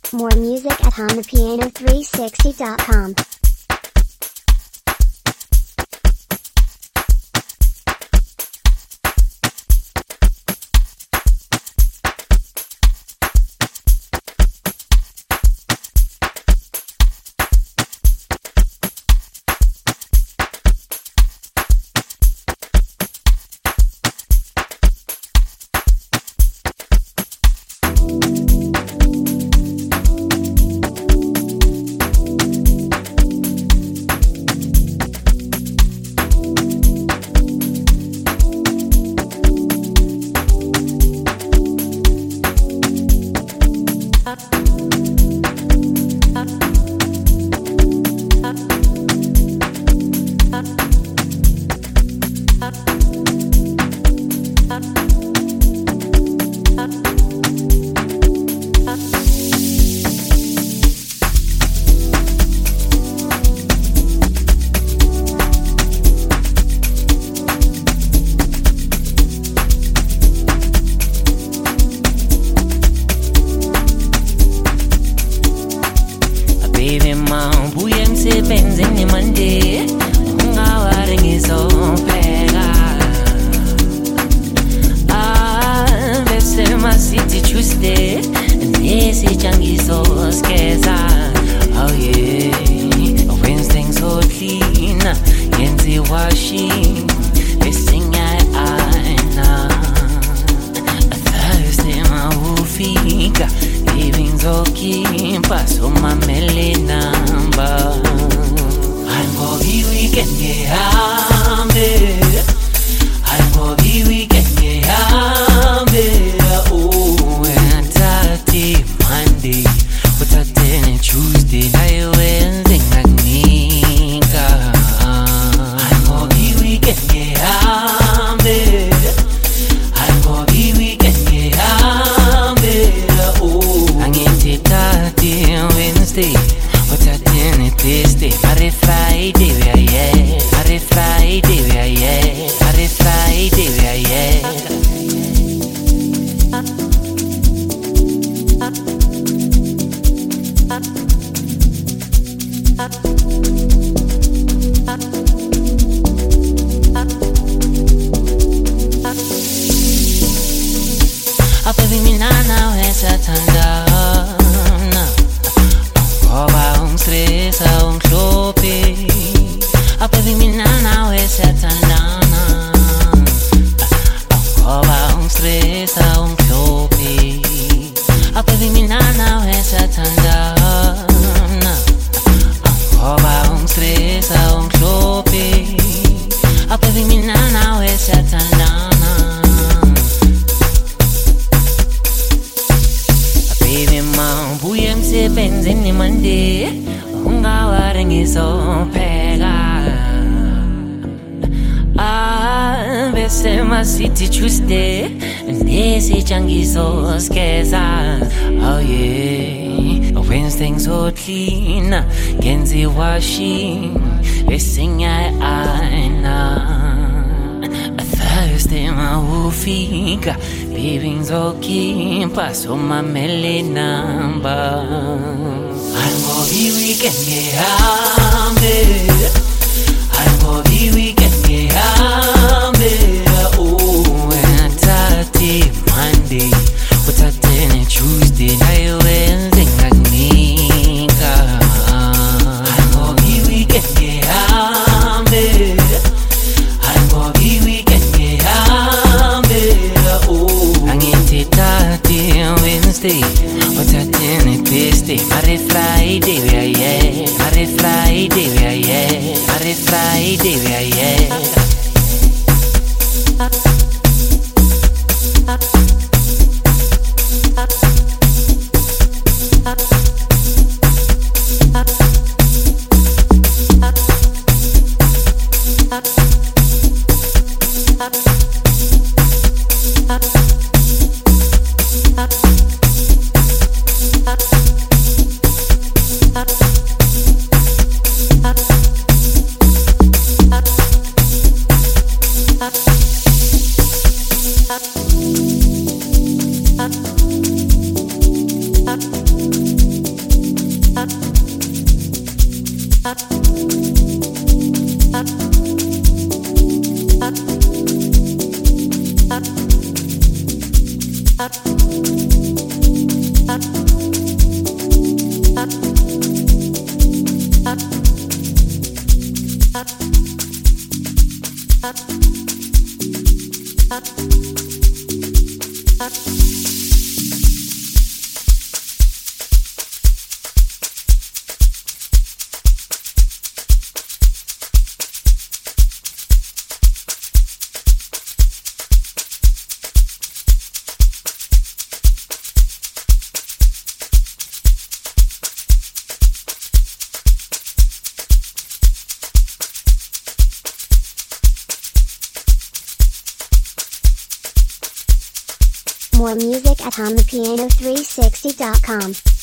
More music at HondaPiano360.com. Benzini Monday, ungawari ngizopheka. Bese masithi Tuesday, nesitsha ngizoskeza. Oh yeah, Wednesday ngizocleana, yenze washing, bese ngiyayina. Thursday mawufika, baby ngizokhipha somamele number. Weekend ngihambe, ayingoba weekend ngihambe. Oh, ngithathe Monday, uthathe Tuesday, nayo Wednesday ngakunika. Ayingoba weekend ngihambe, ayingoba weekend ngihambe. Oh, angithi thathe Wednesday, uthathe Thursday, Friday, Friday, we are yeah. Friday, Friday, we are yeah. Friday, Friday, we are yeah. Baby, mina nawe sathandana, ngoba ungistresa ungihluphe. Baby, mina nawe siyathandana, ngoba ungistresa ungihluphe. Baby, mina nawe siyathandana, ngoba ungistresa ungihluphe. Baby, mina nawe siyathandana. Baby, mawubuye emsebenzini Monday, ungawari ngizopheka. Bese masithi Tuesday, nesitsha ngizoskeza. Oh yeah, Wednesday ngizocleana, ngenze washing, bese ngiyayina. Thursday mawufika, baby ngizokhipha somamele number. Ayingoba weekend ngihambe, ayingoba weekend ngihambe. Oh, ngithathe Monday, uthathe Tuesday, nayo Wednesday ngakunika. Ayingoba weekend ngihambe, ayingoba weekend ngihambe. Oh, angithi thathe Wednesday, uthathe Thursday, Friday, Friday, we are yeah. Friday, Friday, we are yeah. Friday, Friday, we are yeah. More music at HonThePiano360.com.